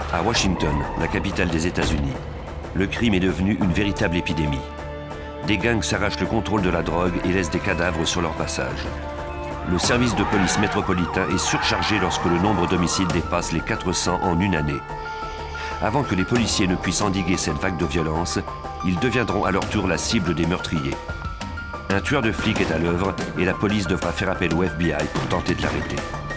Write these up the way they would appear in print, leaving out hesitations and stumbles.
À Washington, la capitale des États-Unis, le crime est devenu une véritable épidémie. Des gangs s'arrachent le contrôle de la drogue et laissent des cadavres sur leur passage. Le service de police métropolitain est surchargé lorsque le nombre d'homicides dépasse les 400 en une année. Avant que les policiers ne puissent endiguer cette vague de violence, ils deviendront à leur tour la cible des meurtriers. Un tueur de flics est à l'œuvre et la police devra faire appel au FBI pour tenter de l'arrêter.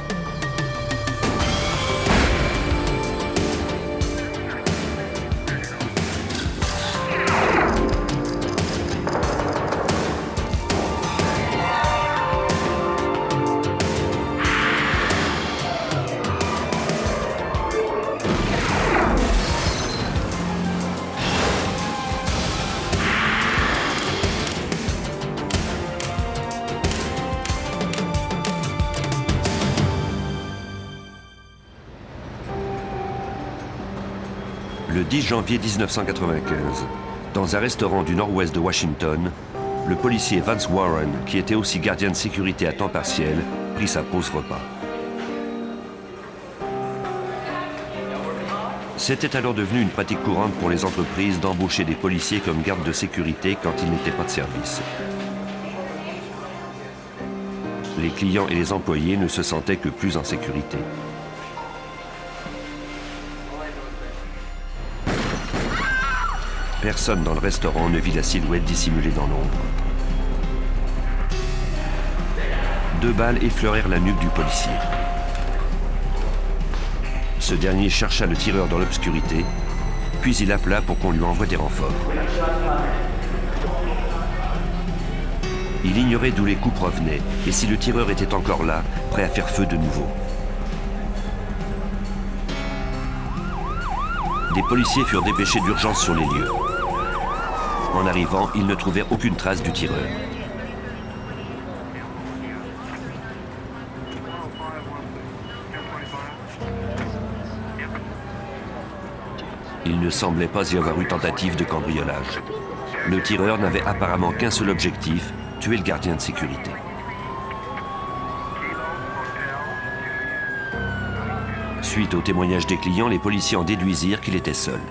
Le 10 janvier 1995, dans un restaurant du nord-ouest de Washington, le policier Vance Warren, qui était aussi gardien de sécurité à temps partiel, prit sa pause repas. C'était alors devenu une pratique courante pour les entreprises d'embaucher des policiers comme gardes de sécurité quand ils n'étaient pas de service. Les clients et les employés ne se sentaient que plus en sécurité. Personne dans le restaurant ne vit la silhouette dissimulée dans l'ombre. 2 balles effleurèrent la nuque du policier. Ce dernier chercha le tireur dans l'obscurité, puis il appela pour qu'on lui envoie des renforts. Il ignorait d'où les coups provenaient et si le tireur était encore là, prêt à faire feu de nouveau. Des policiers furent dépêchés d'urgence sur les lieux. En arrivant, ils ne trouvèrent aucune trace du tireur. Il ne semblait pas y avoir eu tentative de cambriolage. Le tireur n'avait apparemment qu'un seul objectif, tuer le gardien de sécurité. Suite au témoignage des clients, les policiers en déduisirent qu'il était seul.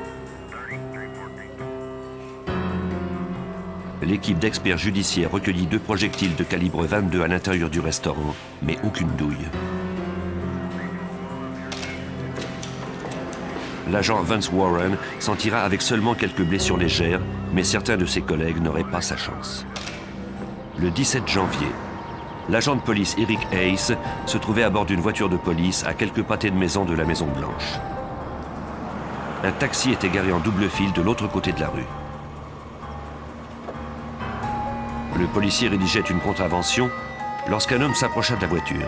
L'équipe d'experts judiciaires recueillit 2 projectiles de calibre 22 à l'intérieur du restaurant, mais aucune douille. L'agent Vance Warren s'en tira avec seulement quelques blessures légères, mais certains de ses collègues n'auraient pas sa chance. Le 17 janvier, l'agent de police Eric Hayes se trouvait à bord d'une voiture de police à quelques pâtés de maison de la Maison Blanche. Un taxi était garé en double file de l'autre côté de la rue. Le policier rédigeait une contravention lorsqu'un homme s'approcha de la voiture.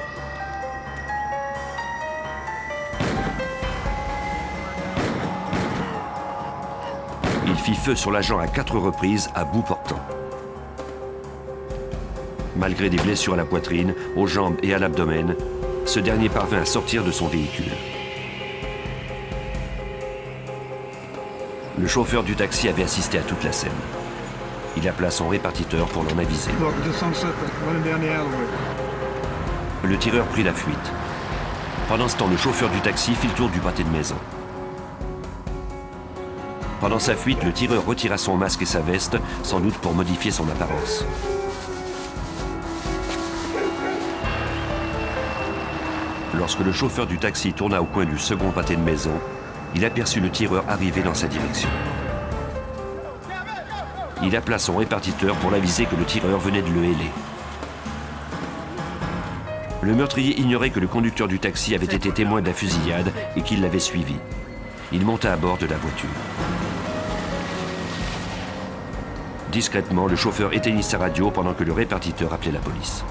Il fit feu sur l'agent à 4 reprises à bout portant. Malgré des blessures à la poitrine, aux jambes et à l'abdomen, ce dernier parvint à sortir de son véhicule. Le chauffeur du taxi avait assisté à toute la scène. Il appela son répartiteur pour l'en aviser. Le tireur prit la fuite. Pendant ce temps, le chauffeur du taxi fit le tour du pâté de maison. Pendant sa fuite, le tireur retira son masque et sa veste, sans doute pour modifier son apparence. Lorsque le chauffeur du taxi tourna au coin du second pâté de maison, il aperçut le tireur arriver dans sa direction. Il appela son répartiteur pour l'aviser que le tireur venait de le héler. Le meurtrier ignorait que le conducteur du taxi avait été témoin de la fusillade et qu'il l'avait suivi. Il monta à bord de la voiture. Discrètement, le chauffeur éteignit sa radio pendant que le répartiteur appelait la police.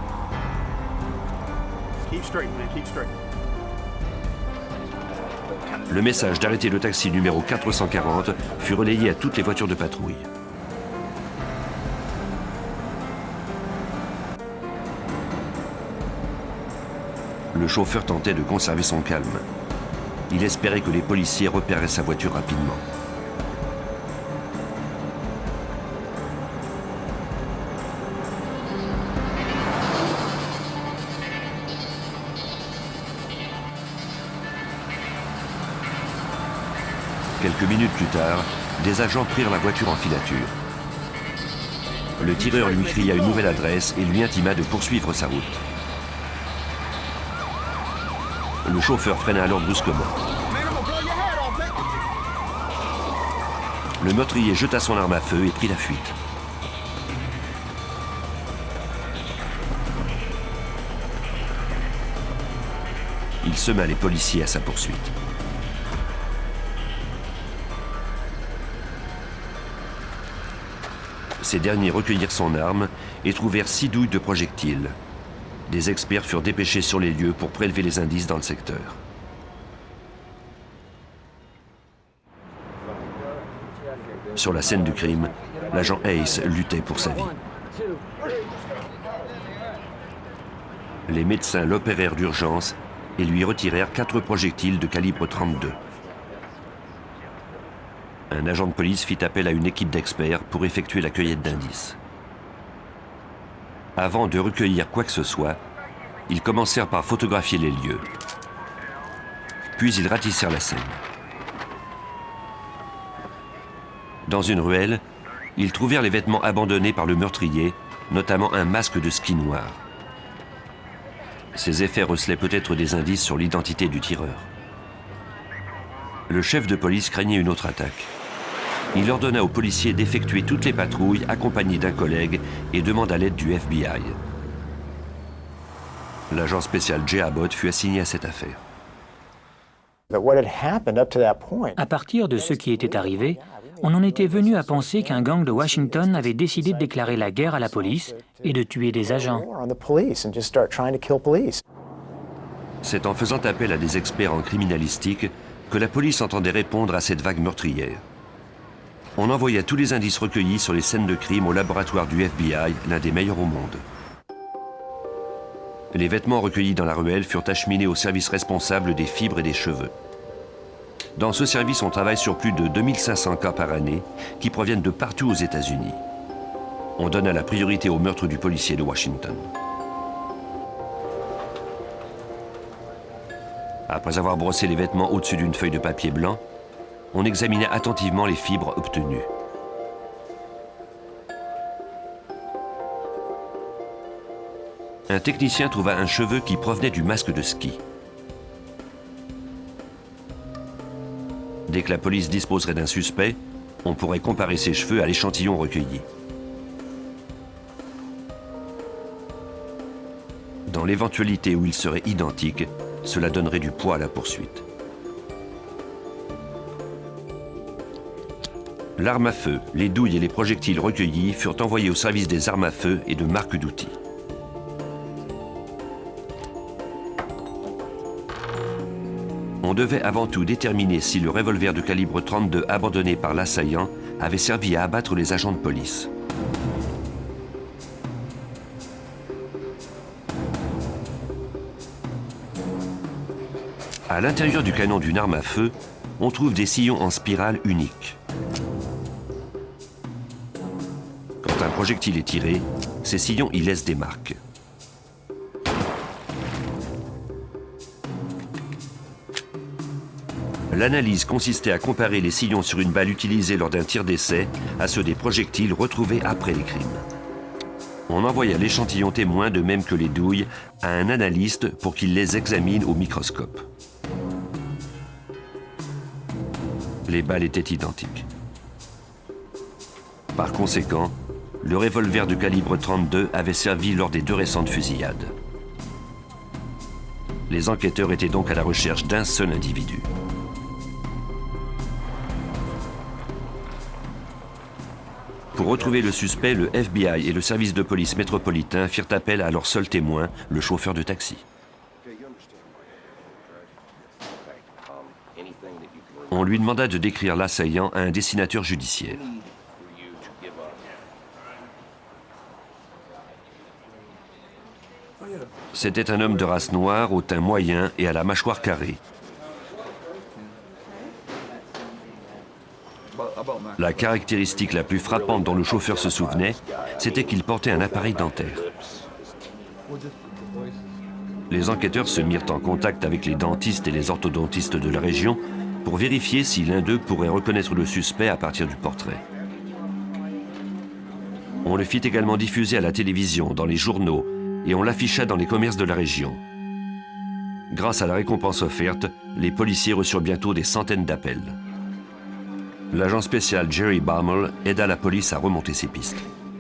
Le message d'arrêter le taxi numéro 440 fut relayé à toutes les voitures de patrouille. Le chauffeur tentait de conserver son calme. Il espérait que les policiers repéreraient sa voiture rapidement. Quelques minutes plus tard, des agents prirent la voiture en filature. Le tireur lui cria une nouvelle adresse et lui intima de poursuivre sa route. Le chauffeur freina alors brusquement. Le meurtrier jeta son arme à feu et prit la fuite. Il sema les policiers à sa poursuite. Ces derniers recueillirent son arme et trouvèrent 6 douilles de projectiles. Des experts furent dépêchés sur les lieux pour prélever les indices dans le secteur. Sur la scène du crime, l'agent Hayes luttait pour sa vie. Les médecins l'opérèrent d'urgence et lui retirèrent 4 projectiles de calibre 32. Un agent de police fit appel à une équipe d'experts pour effectuer la cueillette d'indices. Avant de recueillir quoi que ce soit, ils commencèrent par photographier les lieux. Puis ils ratissèrent la scène. Dans une ruelle, ils trouvèrent les vêtements abandonnés par le meurtrier, notamment un masque de ski noir. Ces effets recelaient peut-être des indices sur l'identité du tireur. Le chef de police craignait une autre attaque. Il ordonna aux policiers d'effectuer toutes les patrouilles accompagnés d'un collègue et demanda l'aide du FBI. L'agent spécial Jay Abbott fut assigné à cette affaire. À partir de ce qui était arrivé, on en était venu à penser qu'un gang de Washington avait décidé de déclarer la guerre à la police et de tuer des agents. C'est en faisant appel à des experts en criminalistique que la police entendait répondre à cette vague meurtrière. On envoya tous les indices recueillis sur les scènes de crime au laboratoire du FBI, l'un des meilleurs au monde. Les vêtements recueillis dans la ruelle furent acheminés au service responsable des fibres et des cheveux. Dans ce service, on travaille sur plus de 2500 cas par année qui proviennent de partout aux États-Unis. On donna la priorité au meurtre du policier de Washington. Après avoir brossé les vêtements au-dessus d'une feuille de papier blanc, on examina attentivement les fibres obtenues. Un technicien trouva un cheveu qui provenait du masque de ski. Dès que la police disposerait d'un suspect, on pourrait comparer ses cheveux à l'échantillon recueilli. Dans l'éventualité où ils seraient identiques, cela donnerait du poids à la poursuite. L'arme à feu, les douilles et les projectiles recueillis furent envoyés au service des armes à feu et de marques d'outils. On devait avant tout déterminer si le revolver de calibre 32 abandonné par l'assaillant avait servi à abattre les agents de police. À l'intérieur du canon d'une arme à feu, on trouve des sillons en spirale uniques. Quand un projectile est tiré, ces sillons y laissent des marques. L'analyse consistait à comparer les sillons sur une balle utilisée lors d'un tir d'essai à ceux des projectiles retrouvés après les crimes. On envoya l'échantillon témoin, de même que les douilles, à un analyste pour qu'il les examine au microscope. Les balles étaient identiques. Par conséquent, le revolver de calibre 32 avait servi lors des 2 récentes fusillades. Les enquêteurs étaient donc à la recherche d'un seul individu. Pour retrouver le suspect, le FBI et le service de police métropolitain firent appel à leur seul témoin, le chauffeur de taxi. On lui demanda de décrire l'assaillant à un dessinateur judiciaire. C'était un homme de race noire, au teint moyen et à la mâchoire carrée. La caractéristique la plus frappante dont le chauffeur se souvenait, c'était qu'il portait un appareil dentaire. Les enquêteurs se mirent en contact avec les dentistes et les orthodontistes de la région pour vérifier si l'un d'eux pourrait reconnaître le suspect à partir du portrait. On le fit également diffuser à la télévision, dans les journaux, et on l'afficha dans les commerces de la région. Grâce à la récompense offerte, les policiers reçurent bientôt des centaines d'appels. L'agent spécial Jerry Baumel aida la police à remonter ses pistes.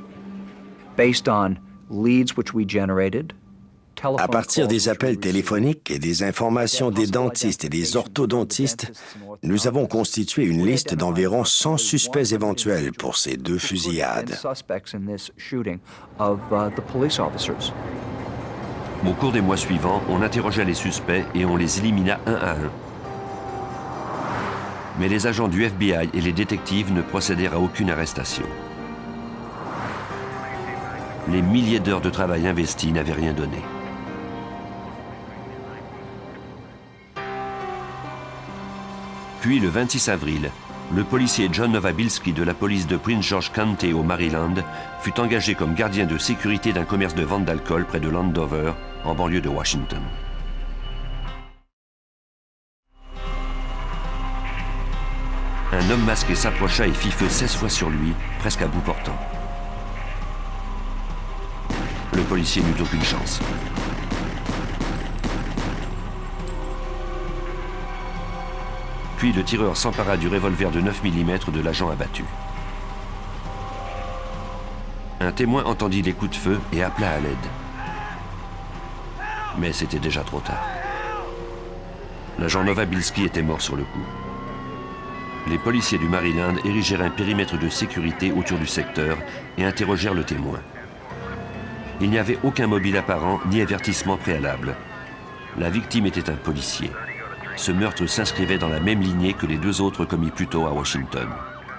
À partir des appels téléphoniques et des informations des dentistes et des orthodontistes, nous avons constitué une liste d'environ 100 suspects éventuels pour ces 2 fusillades. Au cours des mois suivants, on interrogea les suspects et on les élimina un à un. Mais les agents du FBI et les détectives ne procédèrent à aucune arrestation. Les milliers d'heures de travail investies n'avaient rien donné. Puis, le 26 avril, le policier John Nowabilski de la police de Prince George County au Maryland fut engagé comme gardien de sécurité d'un commerce de vente d'alcool près de Landover, en banlieue de Washington. Un homme masqué s'approcha et fit feu 16 fois sur lui, presque à bout portant. Le policier n'eut aucune chance. Puis le tireur s'empara du revolver de 9 mm de l'agent abattu. Un témoin entendit les coups de feu et appela à l'aide. Mais c'était déjà trop tard. L'agent Nowabilski était mort sur le coup. Les policiers du Maryland érigèrent un périmètre de sécurité autour du secteur et interrogèrent le témoin. Il n'y avait aucun mobile apparent ni avertissement préalable. La victime était un policier. Ce meurtre s'inscrivait dans la même lignée que les 2 autres commis plus tôt à Washington.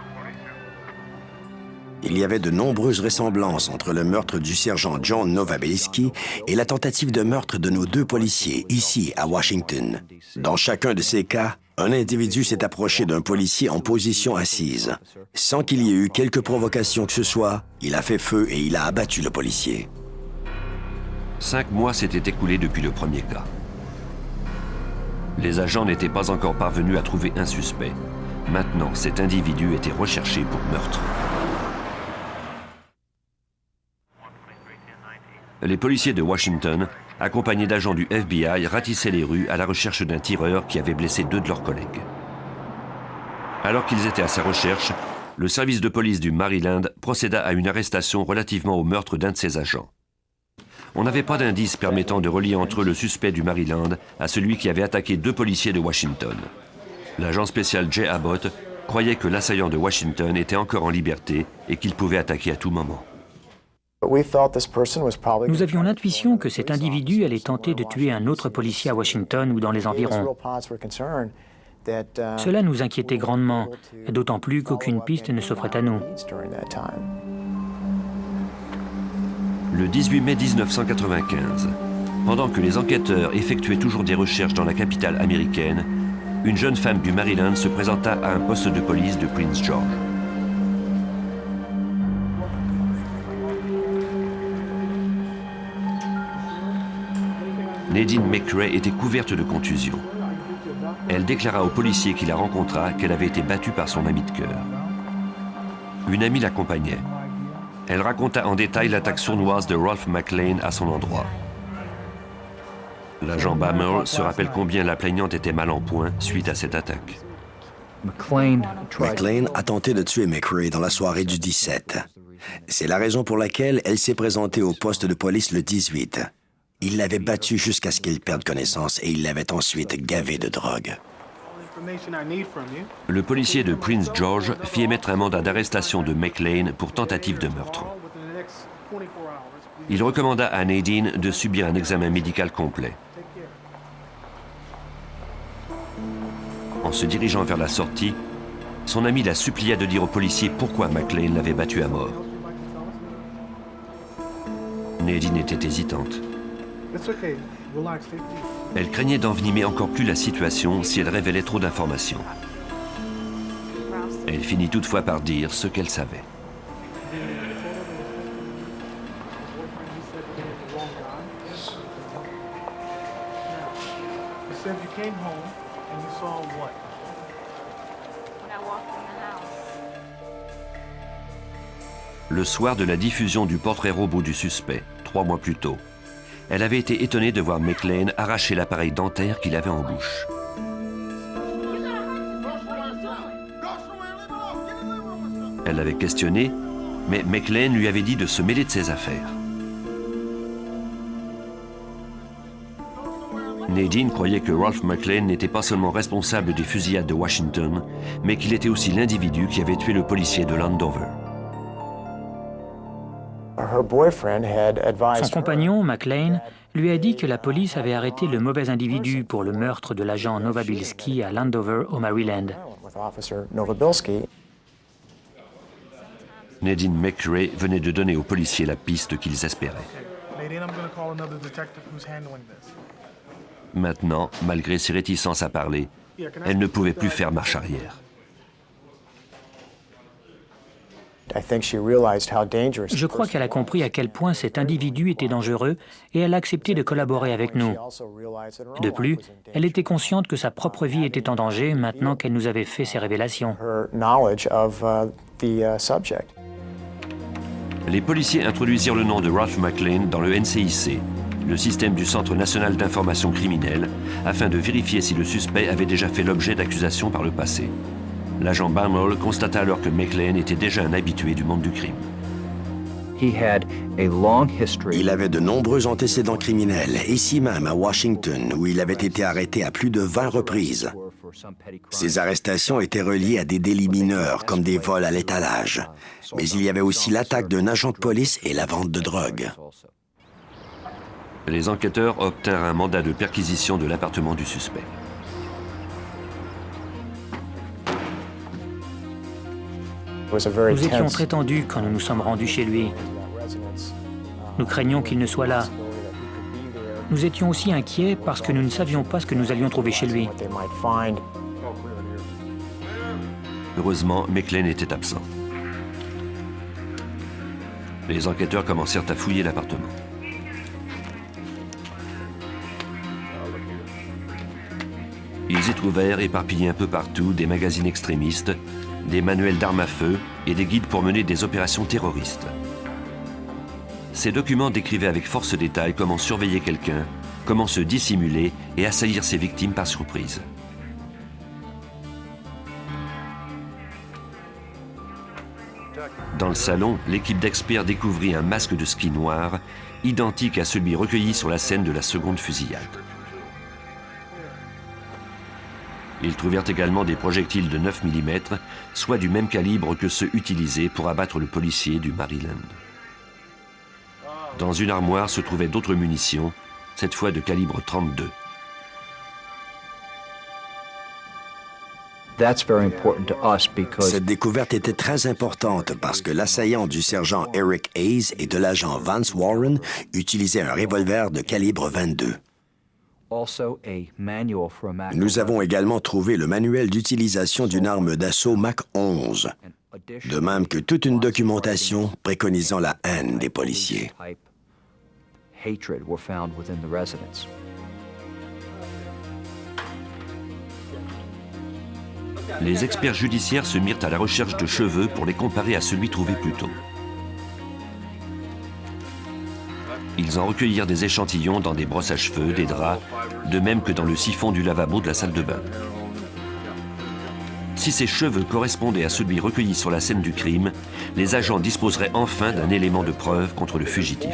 Il y avait de nombreuses ressemblances entre le meurtre du sergent John Nowabilski et la tentative de meurtre de nos 2 policiers, ici, à Washington. Dans chacun de ces cas, un individu s'est approché d'un policier en position assise. Sans qu'il y ait eu quelque provocation que ce soit, il a fait feu et il a abattu le policier. 5 mois s'étaient écoulés depuis le premier cas. Les agents n'étaient pas encore parvenus à trouver un suspect. Maintenant, cet individu était recherché pour meurtre. Les policiers de Washington, accompagnés d'agents du FBI, ratissaient les rues à la recherche d'un tireur qui avait blessé 2 de leurs collègues. Alors qu'ils étaient à sa recherche, le service de police du Maryland procéda à une arrestation relativement au meurtre d'un de ses agents. On n'avait pas d'indice permettant de relier entre eux le suspect du Maryland à celui qui avait attaqué 2 policiers de Washington. L'agent spécial Jay Abbott croyait que l'assaillant de Washington était encore en liberté et qu'il pouvait attaquer à tout moment. Nous avions l'intuition que cet individu allait tenter de tuer un autre policier à Washington ou dans les environs. Cela nous inquiétait grandement, d'autant plus qu'aucune piste ne s'offrait à nous. Le 18 mai 1995, pendant que les enquêteurs effectuaient toujours des recherches dans la capitale américaine, une jeune femme du Maryland se présenta à un poste de police de Prince George. Nadine McRae était couverte de contusions. Elle déclara au policier qui la rencontra qu'elle avait été battue par son ami de cœur. Une amie l'accompagnait. Elle raconta en détail l'attaque sournoise de Ralph McLean à son endroit. L'agent Baumel se rappelle combien la plaignante était mal en point suite à cette attaque. McLean a tenté de tuer McRae dans la soirée du 17. C'est la raison pour laquelle elle s'est présentée au poste de police le 18. Il l'avait battue jusqu'à ce qu'il perde connaissance et il l'avait ensuite gavée de drogue. Le policier de Prince George fit émettre un mandat d'arrestation de McLean pour tentative de meurtre. Il recommanda à Nadine de subir un examen médical complet. En se dirigeant vers la sortie, son ami la supplia de dire au policier pourquoi McLean l'avait battue à mort. Nadine était hésitante. Elle craignait d'envenimer encore plus la situation si elle révélait trop d'informations. Elle finit toutefois par dire ce qu'elle savait. Le soir de la diffusion du portrait robot du suspect, 3 mois plus tôt, elle avait été étonnée de voir McLean arracher l'appareil dentaire qu'il avait en bouche. Elle l'avait questionné, mais McLean lui avait dit de se mêler de ses affaires. Nadine croyait que Ralph McLean n'était pas seulement responsable des fusillades de Washington, mais qu'il était aussi l'individu qui avait tué le policier de Landover. Son compagnon, McLean, lui a dit que la police avait arrêté le mauvais individu pour le meurtre de l'agent Nowabilski à Landover, au Maryland. Nadine McRae venait de donner aux policiers la piste qu'ils espéraient. Maintenant, malgré ses réticences à parler, elle ne pouvait plus faire marche arrière. Je crois qu'elle a compris à quel point cet individu était dangereux et elle a accepté de collaborer avec nous. De plus, elle était consciente que sa propre vie était en danger maintenant qu'elle nous avait fait ces révélations. Les policiers introduisirent le nom de Ralph McLean dans le NCIC, le système du Centre national d'information criminelle, afin de vérifier si le suspect avait déjà fait l'objet d'accusations par le passé. L'agent Baumel constata alors que McLean était déjà un habitué du monde du crime. Il avait de nombreux antécédents criminels, ici même à Washington, où il avait été arrêté à plus de 20 reprises. Ces arrestations étaient reliées à des délits mineurs, comme des vols à l'étalage. Mais il y avait aussi l'attaque d'un agent de police et la vente de drogue. Les enquêteurs obtinrent un mandat de perquisition de l'appartement du suspect. Nous étions très tendus quand nous nous sommes rendus chez lui. Nous craignions qu'il ne soit là. Nous étions aussi inquiets parce que nous ne savions pas ce que nous allions trouver chez lui. Heureusement, McLean était absent. Les enquêteurs commencèrent à fouiller l'appartement. Ils y trouvèrent, éparpillés un peu partout, des magazines extrémistes, des manuels d'armes à feu et des guides pour mener des opérations terroristes. Ces documents décrivaient avec force détail comment surveiller quelqu'un, comment se dissimuler et assaillir ses victimes par surprise. Dans le salon, l'équipe d'experts découvrit un masque de ski noir, identique à celui recueilli sur la scène de la seconde fusillade. Ils trouvèrent également des projectiles de 9 mm, soit du même calibre que ceux utilisés pour abattre le policier du Maryland. Dans une armoire se trouvaient d'autres munitions, cette fois de calibre 32. Cette découverte était très importante parce que l'assaillant du sergent Eric Hayes et de l'agent Vance Warren utilisait un revolver de calibre 22. Nous avons également trouvé le manuel d'utilisation d'une arme d'assaut Mach 11, de même que toute une documentation préconisant la haine des policiers. Les experts judiciaires se mirent à la recherche de cheveux pour les comparer à celui trouvé plus tôt. Ils en recueillirent des échantillons dans des brosses à cheveux, des draps, de même que dans le siphon du lavabo de la salle de bain. Si ces cheveux correspondaient à celui recueilli sur la scène du crime, les agents disposeraient enfin d'un élément de preuve contre le fugitif.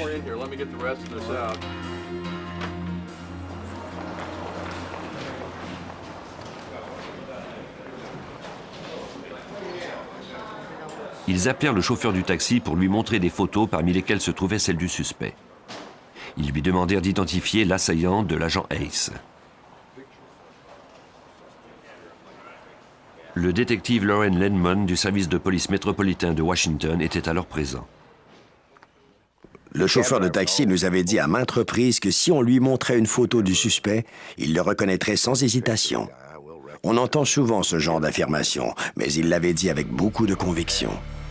Ils appelèrent le chauffeur du taxi pour lui montrer des photos parmi lesquelles se trouvait celle du suspect. Ils lui demandèrent d'identifier l'assaillant de l'agent Hayes. Le détective Lauren Lenman du service de police métropolitain de Washington était alors présent. Le chauffeur de taxi nous avait dit à maintes reprises que si on lui montrait une photo du suspect, il le reconnaîtrait sans hésitation. On entend souvent ce genre d'affirmation, mais il l'avait dit avec beaucoup de conviction.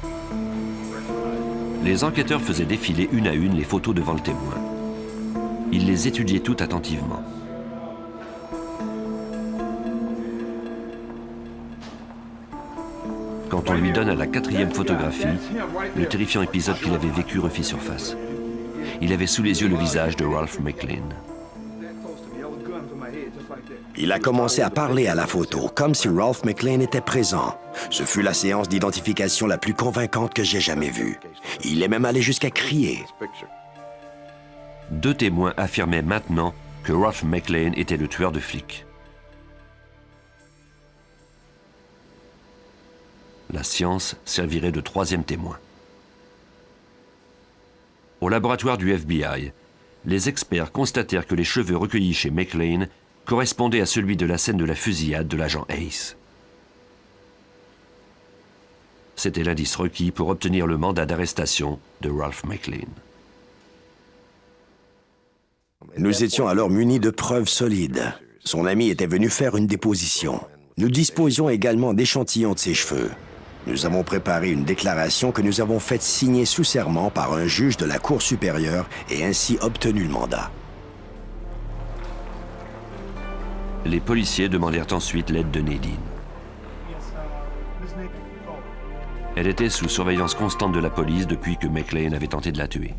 Les enquêteurs faisaient défiler une à une les photos devant le témoin. Ils les étudiaient toutes attentivement. Quand quand on lui donne à la 4e photographie, le terrifiant épisode qu'il avait vécu refit surface. Il avait sous les yeux le visage de Ralph McLean. Il a commencé à parler à la photo, comme si Ralph McLean était présent. Ce fut la séance d'identification la plus convaincante que j'ai jamais vue. Il est même allé jusqu'à crier. 2 témoins affirmaient maintenant que Ralph McLean était le tueur de flics. La science servirait de 3e témoin. Au laboratoire du FBI, les experts constatèrent que les cheveux recueillis chez McLean correspondaient à celui de la scène de la fusillade de l'agent Hayes. C'était l'indice requis pour obtenir le mandat d'arrestation de Ralph McLean. Nous étions alors munis de preuves solides. Son ami était venu faire une déposition. Nous disposions également d'échantillons de ses cheveux. Nous avons préparé une déclaration que nous avons faite signer sous serment par un juge de la Cour supérieure et ainsi obtenu le mandat. Les policiers demandèrent ensuite l'aide de Nadine. Elle était sous surveillance constante de la police depuis que McLean avait tenté de la tuer.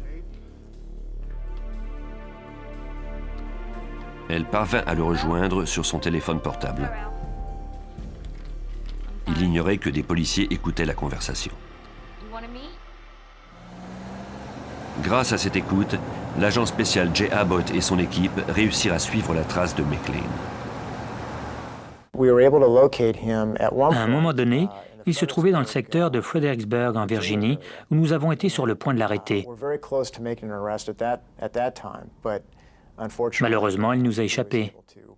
Elle parvint à le rejoindre sur son téléphone portable. Il ignorait que des policiers écoutaient la conversation. Grâce à cette écoute, l'agent spécial Jay Abbott et son équipe réussirent à suivre la trace de McLean. À un moment donné, il se trouvait dans le secteur de Fredericksburg, en Virginie, où nous avons été sur le point de l'arrêter. Malheureusement, il nous a échappé.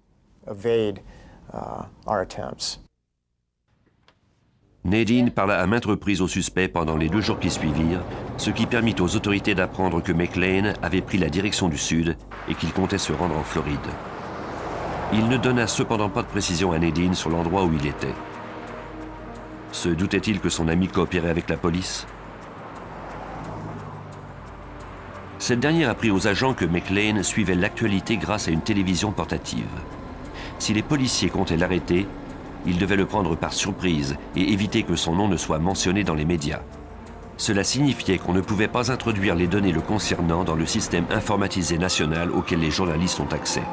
Nadine parla à maintes reprises au suspect pendant les 2 jours qui suivirent, ce qui permit aux autorités d'apprendre que McLean avait pris la direction du sud et qu'il comptait se rendre en Floride. Il ne donna cependant pas de précision à Nadine sur l'endroit où il était. Se doutait-il que son ami coopérait avec la police? Cette dernière apprit aux agents que McLean suivait l'actualité grâce à une télévision portative. Si les policiers comptaient l'arrêter, ils devaient le prendre par surprise et éviter que son nom ne soit mentionné dans les médias. Cela signifiait qu'on ne pouvait pas introduire les données le concernant dans le système informatisé national auquel les journalistes ont accès.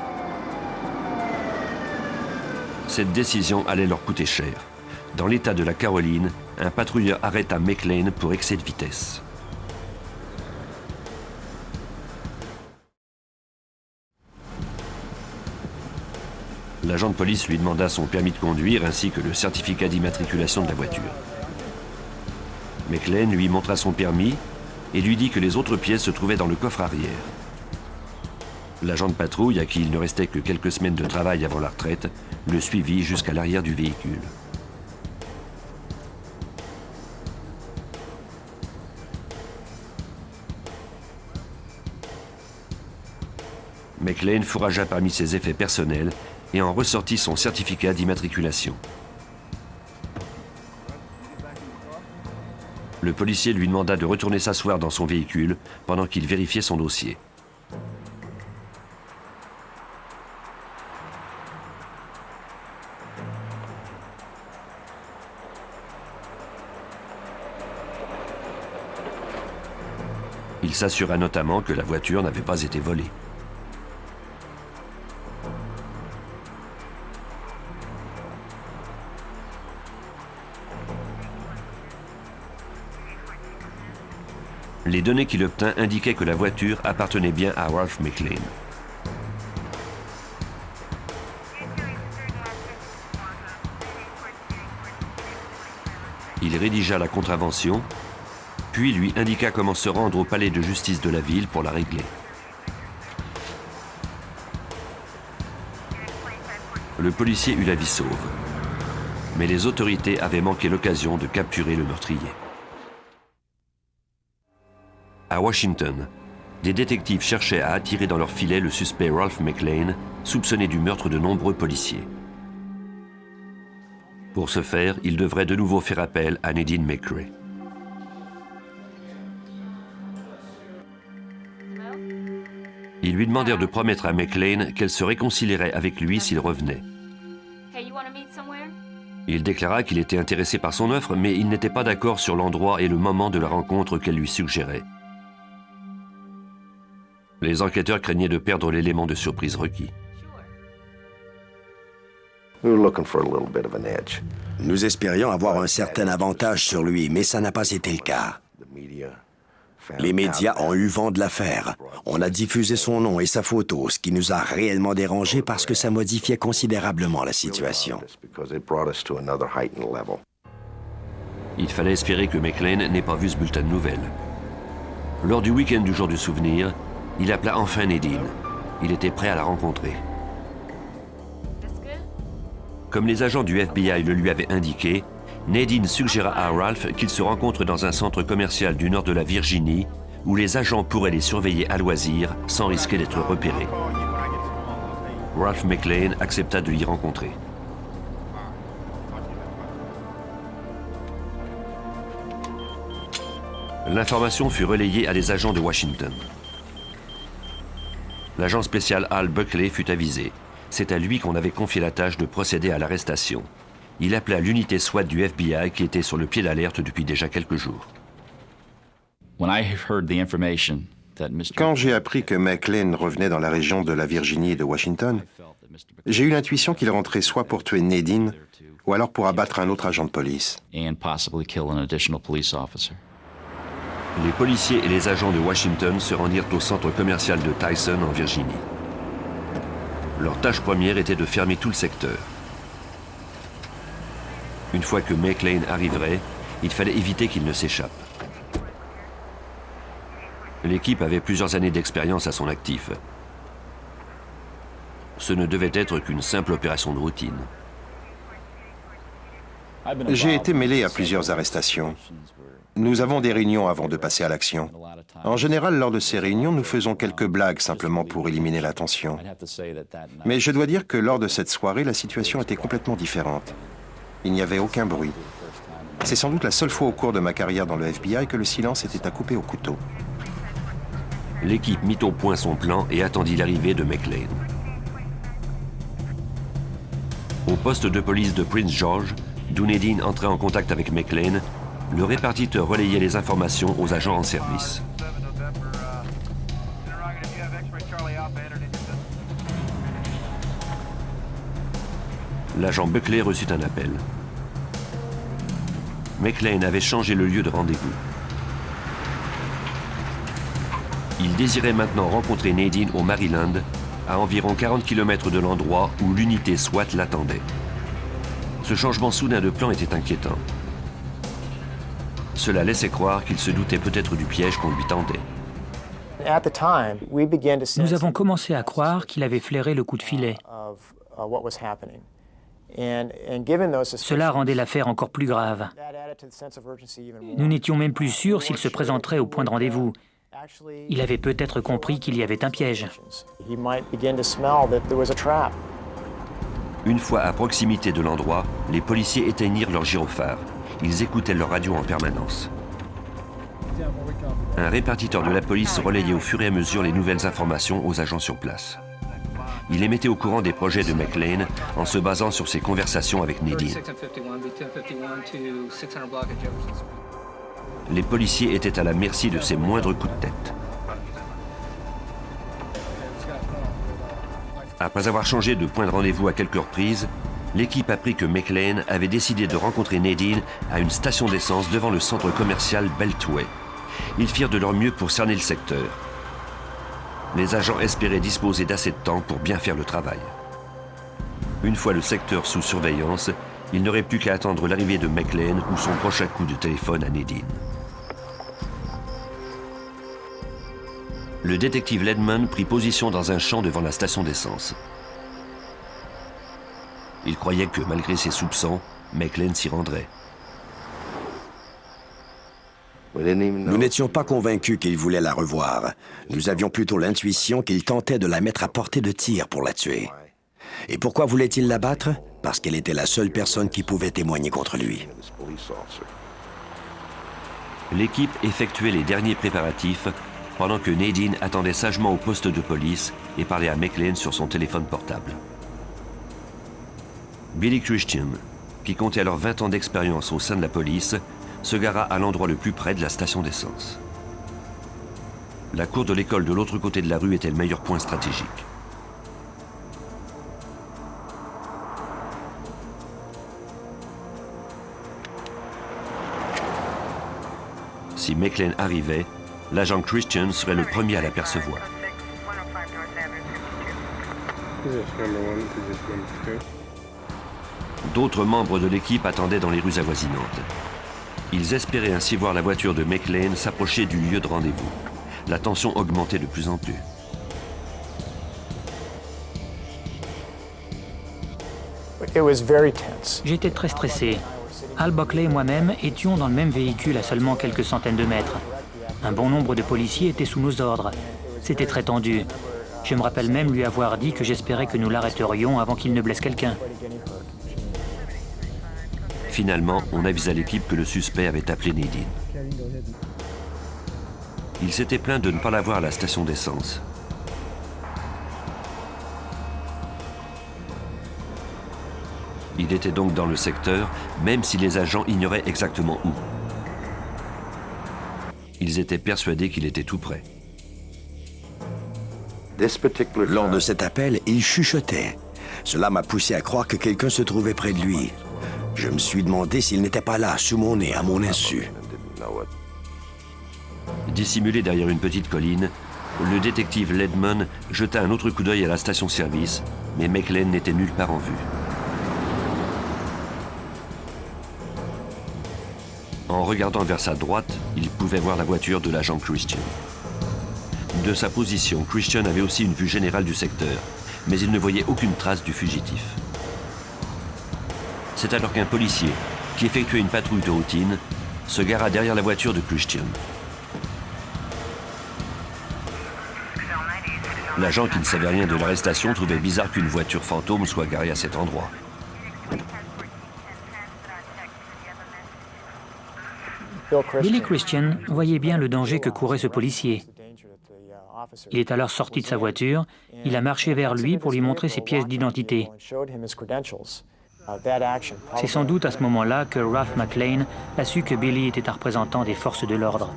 Cette décision allait leur coûter cher. Dans l'État de la Caroline, un patrouilleur arrêta McLean pour excès de vitesse. L'agent de police lui demanda son permis de conduire ainsi que le certificat d'immatriculation de la voiture. McLean lui montra son permis et lui dit que les autres pièces se trouvaient dans le coffre arrière. L'agent de patrouille, à qui il ne restait que quelques semaines de travail avant la retraite, le suivit jusqu'à l'arrière du véhicule. McLean fourragea parmi ses effets personnels et en ressortit son certificat d'immatriculation. Le policier lui demanda de retourner s'asseoir dans son véhicule pendant qu'il vérifiait son dossier. Il s'assura notamment que la voiture n'avait pas été volée. Les données qu'il obtint indiquaient que la voiture appartenait bien à Ralph McLean. Il rédigea la contravention, puis lui indiqua comment se rendre au palais de justice de la ville pour la régler. Le policier eut la vie sauve, mais les autorités avaient manqué l'occasion de capturer le meurtrier. À Washington, des détectives cherchaient à attirer dans leur filet le suspect Ralph McLean, soupçonné du meurtre de nombreux policiers. Pour ce faire, ils devraient de nouveau faire appel à Nadine McRae. Ils lui demandèrent de promettre à McLean qu'elle se réconcilierait avec lui s'il revenait. Il déclara qu'il était intéressé par son offre, mais il n'était pas d'accord sur l'endroit et le moment de la rencontre qu'elle lui suggérait. Les enquêteurs craignaient de perdre l'élément de surprise requis. Nous espérions avoir un certain avantage sur lui, mais ça n'a pas été le cas. Les médias ont eu vent de l'affaire. On a diffusé son nom et sa photo, ce qui nous a réellement dérangés parce que ça modifiait considérablement la situation. Il fallait espérer que McLean n'ait pas vu ce bulletin de nouvelles. Lors du week-end du jour du souvenir, il appela enfin Nadine. Il était prêt à la rencontrer. Comme les agents du FBI le lui avaient indiqué, Nadine suggéra à Ralph qu'ils se rencontrent dans un centre commercial du nord de la Virginie où les agents pourraient les surveiller à loisir sans risquer d'être repérés. Ralph McLean accepta de l'y rencontrer. L'information fut relayée à des agents de Washington. L'agent spécial Al Buckley fut avisé. C'est à lui qu'on avait confié la tâche de procéder à l'arrestation. Il appela l'unité SWAT du FBI qui était sur le pied d'alerte depuis déjà quelques jours. Quand j'ai appris que McLean revenait dans la région de la Virginie et de Washington, j'ai eu l'intuition qu'il rentrait soit pour tuer Nadine ou alors pour abattre un autre agent de police. Les policiers et les agents de Washington se rendirent au centre commercial de Tyson en Virginie. Leur tâche première était de fermer tout le secteur. Une fois que McLean arriverait, il fallait éviter qu'il ne s'échappe. L'équipe avait plusieurs années d'expérience à son actif. Ce ne devait être qu'une simple opération de routine. J'ai été mêlé à plusieurs arrestations. Nous avons des réunions avant de passer à l'action. En général, lors de ces réunions, nous faisons quelques blagues simplement pour éliminer la tension. Mais je dois dire que lors de cette soirée, la situation était complètement différente. Il n'y avait aucun bruit. C'est sans doute la seule fois au cours de ma carrière dans le FBI que le silence était à couper au couteau. L'équipe mit au point son plan et attendit l'arrivée de McLean. Au poste de police de Prince George, d'où Nadine entrait en contact avec McLean, le répartiteur relayait les informations aux agents en service. L'agent Buckley reçut un appel. McLean avait changé le lieu de rendez-vous. Il désirait maintenant rencontrer Nadine au Maryland, à environ 40 km de l'endroit où l'unité SWAT l'attendait. Ce changement soudain de plan était inquiétant. Cela laissait croire qu'il se doutait peut-être du piège qu'on lui tendait. Nous avons commencé à croire qu'il avait flairé le coup de filet. Cela rendait l'affaire encore plus grave. Nous n'étions même plus sûrs s'il se présenterait au point de rendez-vous. Il avait peut-être compris qu'il y avait un piège. Une fois à proximité de l'endroit, les policiers éteignirent leur gyrophare. Ils écoutaient leur radio en permanence. Un répartiteur de la police relayait au fur et à mesure les nouvelles informations aux agents sur place. Il les mettait au courant des projets de McLean en se basant sur ses conversations avec Nadine. Les policiers étaient à la merci de ses moindres coups de tête. Après avoir changé de point de rendez-vous à quelques reprises, l'équipe apprit que McLean avait décidé de rencontrer Nadine à une station d'essence devant le centre commercial Beltway. Ils firent de leur mieux pour cerner le secteur. Les agents espéraient disposer d'assez de temps pour bien faire le travail. Une fois le secteur sous surveillance, ils n'auraient plus qu'à attendre l'arrivée de McLean ou son prochain coup de téléphone à Nadine. Le détective Ledman prit position dans un champ devant la station d'essence. Il croyait que, malgré ses soupçons, McLean s'y rendrait. Nous n'étions pas convaincus qu'il voulait la revoir. Nous avions plutôt l'intuition qu'il tentait de la mettre à portée de tir pour la tuer. Et pourquoi voulait-il la battre? Parce qu'elle était la seule personne qui pouvait témoigner contre lui. L'équipe effectuait les derniers préparatifs pendant que Nadine attendait sagement au poste de police et parlait à McLean sur son téléphone portable. Billy Christian, qui comptait alors 20 ans d'expérience au sein de la police, se gara à l'endroit le plus près de la station d'essence. La cour de l'école de l'autre côté de la rue était le meilleur point stratégique. Si McLean arrivait, l'agent Christian serait le premier à l'apercevoir. D'autres membres de l'équipe attendaient dans les rues avoisinantes. Ils espéraient ainsi voir la voiture de McLean s'approcher du lieu de rendez-vous. La tension augmentait de plus en plus. J'étais très stressé. Al Buckley et moi-même étions dans le même véhicule à seulement quelques centaines de mètres. Un bon nombre de policiers étaient sous nos ordres. C'était très tendu. Je me rappelle même lui avoir dit que j'espérais que nous l'arrêterions avant qu'il ne blesse quelqu'un. Finalement, on avisa l'équipe que le suspect avait appelé Nadine. Il s'était plaint de ne pas la voir à la station d'essence. Il était donc dans le secteur, même si les agents ignoraient exactement où. Ils étaient persuadés qu'il était tout près. Lors de cet appel, il chuchotait. Cela m'a poussé à croire que quelqu'un se trouvait près de lui. Je me suis demandé s'il n'était pas là, sous mon nez, à mon insu. Dissimulé derrière une petite colline, le détective Ledman jeta un autre coup d'œil à la station-service, mais McLean n'était nulle part en vue. En regardant vers sa droite, il pouvait voir la voiture de l'agent Christian. De sa position, Christian avait aussi une vue générale du secteur, mais il ne voyait aucune trace du fugitif. C'est alors qu'un policier, qui effectuait une patrouille de routine, se gara derrière la voiture de Christian. L'agent, qui ne savait rien de l'arrestation, trouvait bizarre qu'une voiture fantôme soit garée à cet endroit. Billy Christian voyait bien le danger que courait ce policier. Il est alors sorti de sa voiture, il a marché vers lui pour lui montrer ses pièces d'identité. C'est sans doute à ce moment-là que Ralph McLean a su que Billy était un représentant des forces de l'ordre.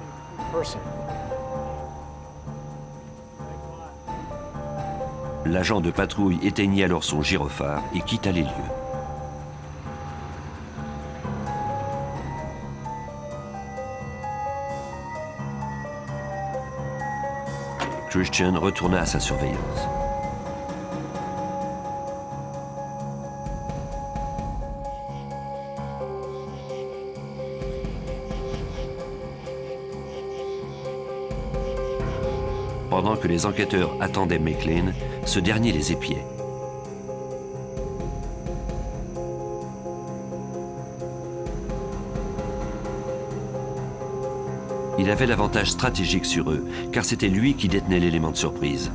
L'agent de patrouille éteignit alors son gyrophare et quitta les lieux. Christian retourna à sa surveillance. Pendant que les enquêteurs attendaient McLean, ce dernier les épiait. Il avait l'avantage stratégique sur eux, car c'était lui qui détenait l'élément de surprise.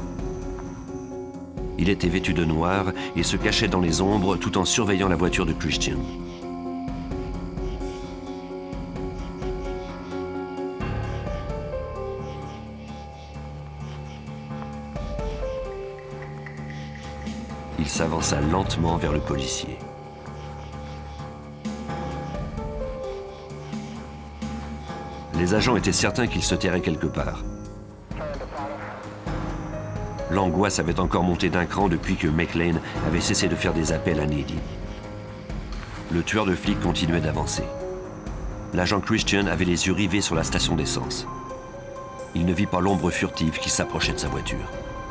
Il était vêtu de noir et se cachait dans les ombres tout en surveillant la voiture de Christian. Il s'avança lentement vers le policier. Les agents étaient certains qu'il se tairait quelque part. L'angoisse avait encore monté d'un cran depuis que McLean avait cessé de faire des appels à Nadine. Le tueur de flics continuait d'avancer. L'agent Christian avait les yeux rivés sur la station d'essence. Il ne vit pas l'ombre furtive qui s'approchait de sa voiture.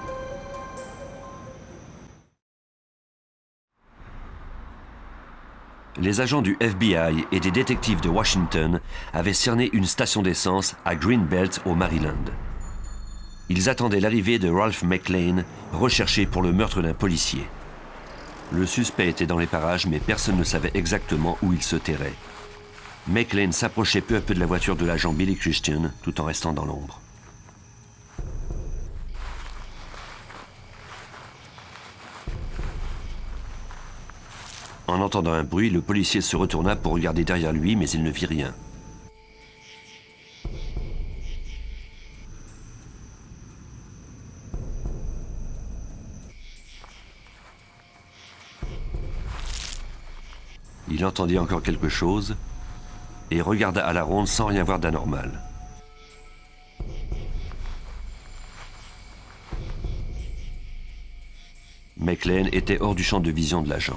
Les agents du FBI et des détectives de Washington avaient cerné une station d'essence à Greenbelt au Maryland. Ils attendaient l'arrivée de Ralph McLean, recherché pour le meurtre d'un policier. Le suspect était dans les parages, mais personne ne savait exactement où il se terrait. McLean s'approchait peu à peu de la voiture de l'agent Billy Christian, tout en restant dans l'ombre. En entendant un bruit, le policier se retourna pour regarder derrière lui, mais il ne vit rien. Il Il entendait encore quelque chose et regarda à la ronde sans rien voir d'anormal. McLean était hors du champ de vision de l'agent.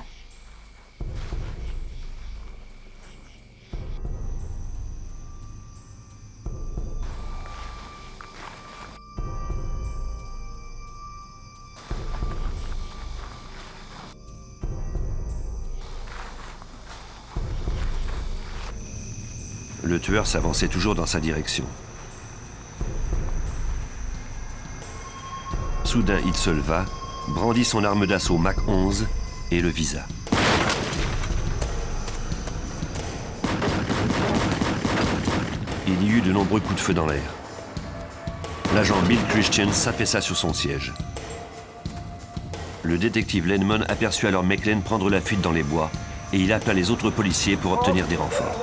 Le tueur s'avançait toujours dans sa direction. Soudain, il se leva, brandit son arme d'assaut Mac 11 et le visa. Il y eut de nombreux coups de feu dans l'air. L'agent Bill Christian s'affaissa sur son siège. Le détective Lenman aperçut alors McLean prendre la fuite dans les bois et il appela les autres policiers pour obtenir des renforts.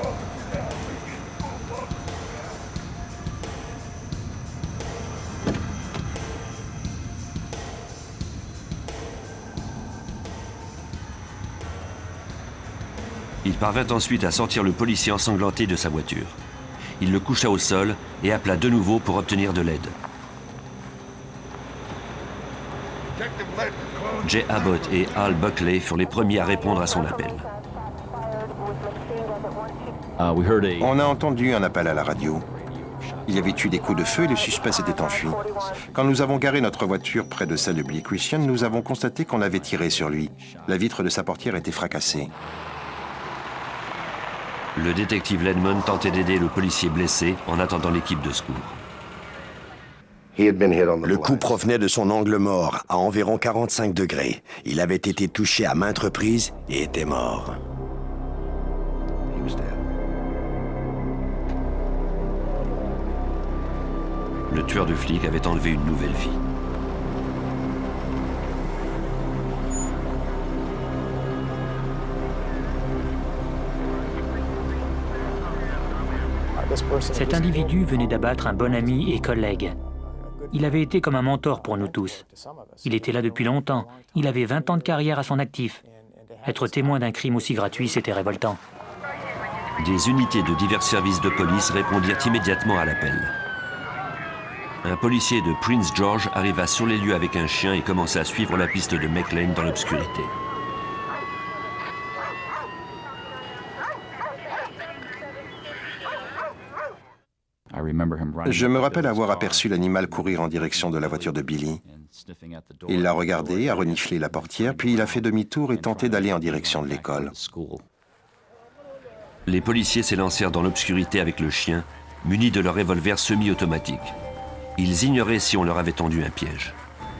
Il parvint ensuite à sortir le policier ensanglanté de sa voiture. Il le coucha au sol et appela de nouveau pour obtenir de l'aide. Jay Abbott et Al Buckley furent les premiers à répondre à son appel. On a entendu un appel à la radio. Il y avait eu des coups de feu et le suspect s'était enfui. Quand nous avons garé notre voiture près de celle de Billy Christian, nous avons constaté qu'on avait tiré sur lui. La vitre de sa portière était fracassée. Le détective Lenman tentait d'aider le policier blessé en attendant l'équipe de secours. Le coup provenait de son angle mort, à environ 45 degrés. Il avait été touché à maintes reprises et était mort. Le tueur de flic avait enlevé une nouvelle vie. Cet individu venait d'abattre un bon ami et collègue. Il avait été comme un mentor pour nous tous. Il était là depuis longtemps. Il avait 20 ans de carrière à son actif. Être témoin d'un crime aussi gratuit, c'était révoltant. Des unités de divers services de police répondirent immédiatement à l'appel. Un policier de Prince George arriva sur les lieux avec un chien et commença à suivre la piste de McLean dans l'obscurité. Je me rappelle avoir aperçu l'animal courir en direction de la voiture de Billy. Il l'a regardé, a reniflé la portière, puis il a fait demi-tour et tenté d'aller en direction de l'école. Les policiers s'élancèrent dans l'obscurité avec le chien, munis de leurs revolvers semi-automatiques. Ils ignoraient si on leur avait tendu un piège.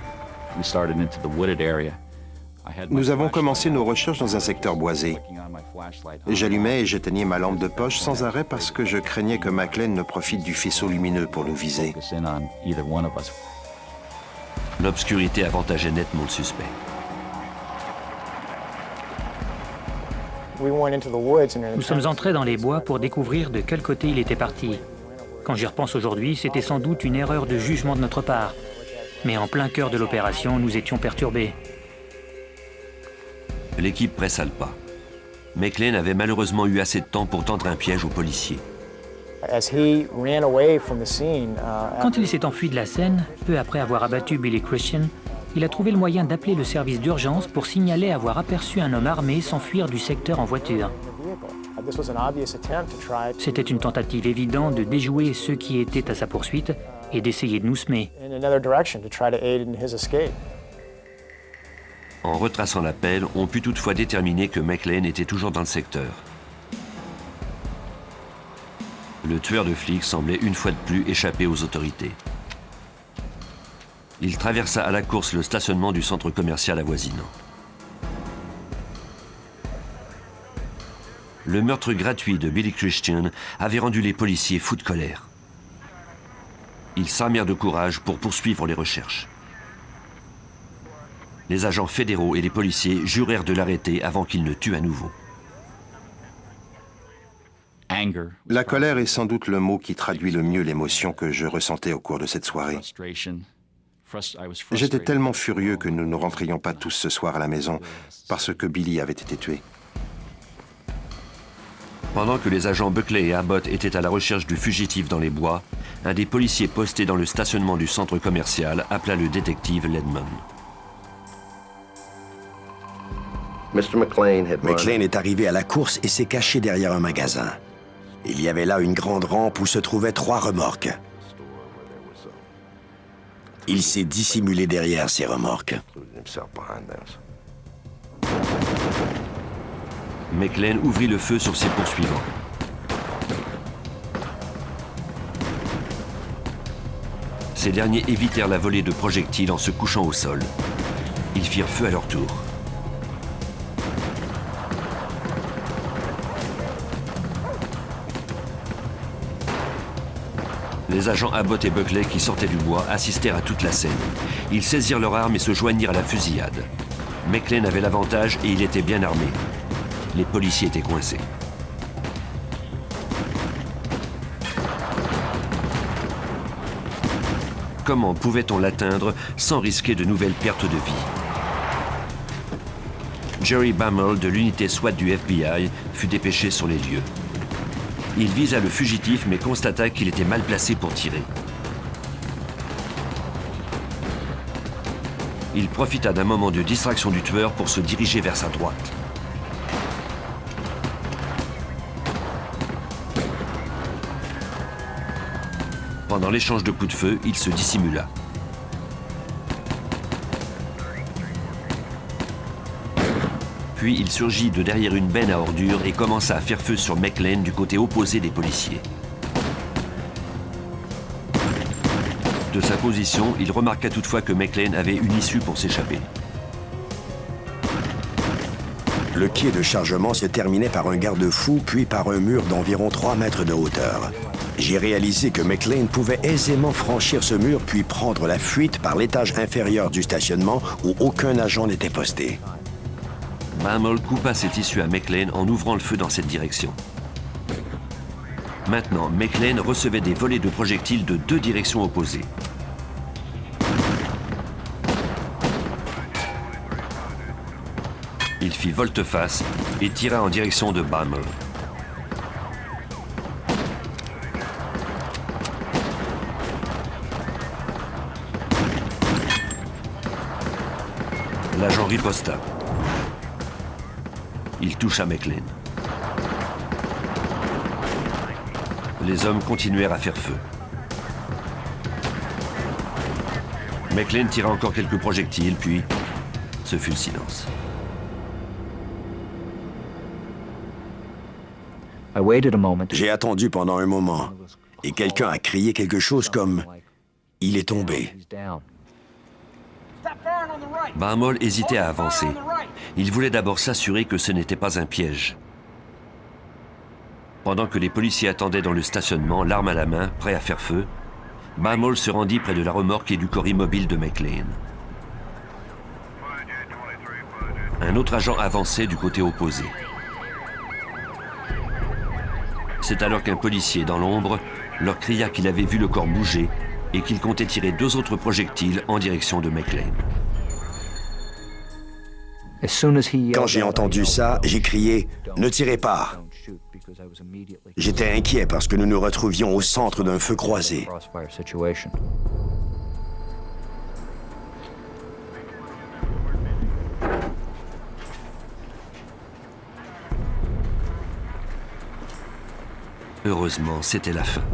Nous avons commencé nos recherches dans un secteur boisé. J'allumais et j'éteignais ma lampe de poche sans arrêt parce que je craignais que McLean ne profite du faisceau lumineux pour nous viser. L'obscurité avantageait nettement le suspect. Nous sommes entrés dans les bois pour découvrir de quel côté il était parti. Quand j'y repense aujourd'hui, c'était sans doute une erreur de jugement de notre part. Mais en plein cœur de l'opération, nous étions perturbés. L'équipe pressa le pas. McLean avait malheureusement eu assez de temps pour tendre un piège aux policiers. Quand il s'est enfui de la scène, peu après avoir abattu Billy Christian, il a trouvé le moyen d'appeler le service d'urgence pour signaler avoir aperçu un homme armé s'enfuir du secteur en voiture. C'était une tentative évidente de déjouer ceux qui étaient à sa poursuite et d'essayer de nous semer. En retraçant l'appel, on put toutefois déterminer que McLean était toujours dans le secteur. Le tueur de flics semblait une fois de plus échapper aux autorités. Il traversa à la course le stationnement du centre commercial avoisinant. Le meurtre gratuit de Billy Christian avait rendu les policiers fous de colère. Ils s'armèrent de courage pour poursuivre les recherches. Les agents fédéraux et les policiers jurèrent de l'arrêter avant qu'il ne tue à nouveau. La colère est sans doute le mot qui traduit le mieux l'émotion que je ressentais au cours de cette soirée. J'étais tellement furieux que nous ne rentrions pas tous ce soir à la maison parce que Billy avait été tué. Pendant que les agents Buckley et Abbott étaient à la recherche du fugitif dans les bois, un des policiers postés dans le stationnement du centre commercial appela le détective Ledman. McLean est arrivé à la course et s'est caché derrière un magasin. Il y avait là une grande rampe où se trouvaient 3 remorques. Il s'est dissimulé derrière ces remorques. McLean ouvrit le feu sur ses poursuivants. Ces derniers évitèrent la volée de projectiles en se couchant au sol. Ils firent feu à leur tour. Les agents Abbott et Buckley qui sortaient du bois assistèrent à toute la scène. Ils saisirent leurs armes et se joignirent à la fusillade. McLean avait l'avantage et il était bien armé. Les policiers étaient coincés. Comment pouvait-on l'atteindre sans risquer de nouvelles pertes de vie? Jerry Bammel de l'unité SWAT du FBI fut dépêché sur les lieux. Il visa le fugitif mais constata qu'il était mal placé pour tirer. Il profita d'un moment de distraction du tueur pour se diriger vers sa droite. Pendant l'échange de coups de feu, il se dissimula. Puis il surgit de derrière une benne à ordures et commença à faire feu sur McLean du côté opposé des policiers. De sa position, il remarqua toutefois que McLean avait une issue pour s'échapper. Le quai de chargement se terminait par un garde-fou, puis par un mur d'environ 3 mètres de hauteur. J'ai réalisé que McLean pouvait aisément franchir ce mur puis prendre la fuite par l'étage inférieur du stationnement où aucun agent n'était posté. Bammel coupa cette issue à McLean en ouvrant le feu dans cette direction. Maintenant, McLean recevait des volées de projectiles de 2 directions opposées. Il fit volte-face et tira en direction de Bammel. L'agent riposta. Il toucha McLean. Les hommes continuèrent à faire feu. McLean tira encore quelques projectiles, puis ce fut le silence. J'ai attendu pendant un moment et quelqu'un a crié quelque chose comme « Il est tombé ». Bammel hésitait à avancer. Il voulait d'abord s'assurer que ce n'était pas un piège. Pendant que les policiers attendaient dans le stationnement, l'arme à la main, prêt à faire feu, Bammel se rendit près de la remorque et du corps immobile de McLean. Un autre agent avançait du côté opposé. C'est alors qu'un policier, dans l'ombre, leur cria qu'il avait vu le corps bouger et qu'il comptait tirer 2 autres projectiles en direction de McLean. Quand j'ai entendu ça, j'ai crié « Ne tirez pas !» J'étais inquiet parce que nous nous retrouvions au centre d'un feu croisé. Heureusement, c'était la fin.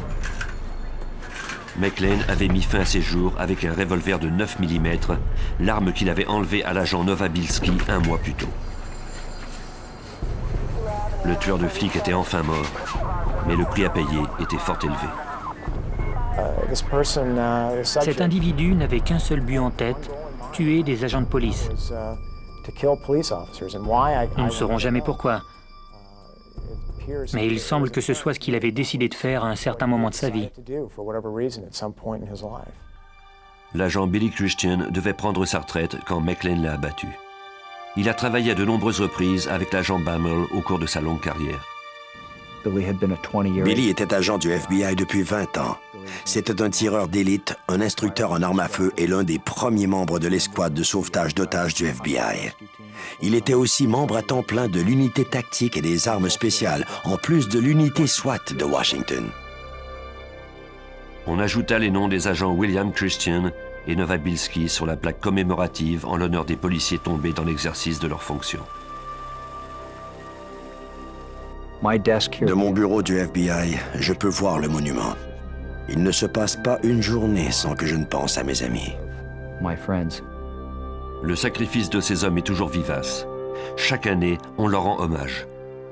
McLean avait mis fin à ses jours avec un revolver de 9 mm, l'arme qu'il avait enlevée à l'agent Nowabilski 1 mois plus tôt. Le tueur de flics était enfin mort, mais le prix à payer était fort élevé. Cet individu n'avait qu'un seul but en tête, tuer des agents de police. Nous ne saurons jamais pourquoi. Mais il semble que ce soit ce qu'il avait décidé de faire à un certain moment de sa vie. L'agent Billy Christian devait prendre sa retraite quand McLean l'a abattu. Il a travaillé à de nombreuses reprises avec l'agent Bammel au cours de sa longue carrière. Billy était agent du FBI depuis 20 ans. C'était un tireur d'élite, un instructeur en armes à feu et l'un des premiers membres de l'escouade de sauvetage d'otages du FBI. Il était aussi membre à temps plein de l'unité tactique et des armes spéciales, en plus de l'unité SWAT de Washington. On ajouta les noms des agents William Christian et Nova Bilski sur la plaque commémorative en l'honneur des policiers tombés dans l'exercice de leurs fonctions. De mon bureau du FBI, je peux voir le monument. Il ne se passe pas une journée sans que je ne pense à mes amis. Le sacrifice de ces hommes est toujours vivace. Chaque année, on leur rend hommage.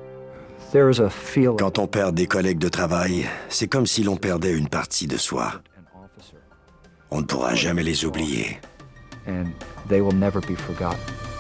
Quand on perd des collègues de travail, c'est comme si l'on perdait une partie de soi. On ne pourra jamais les oublier.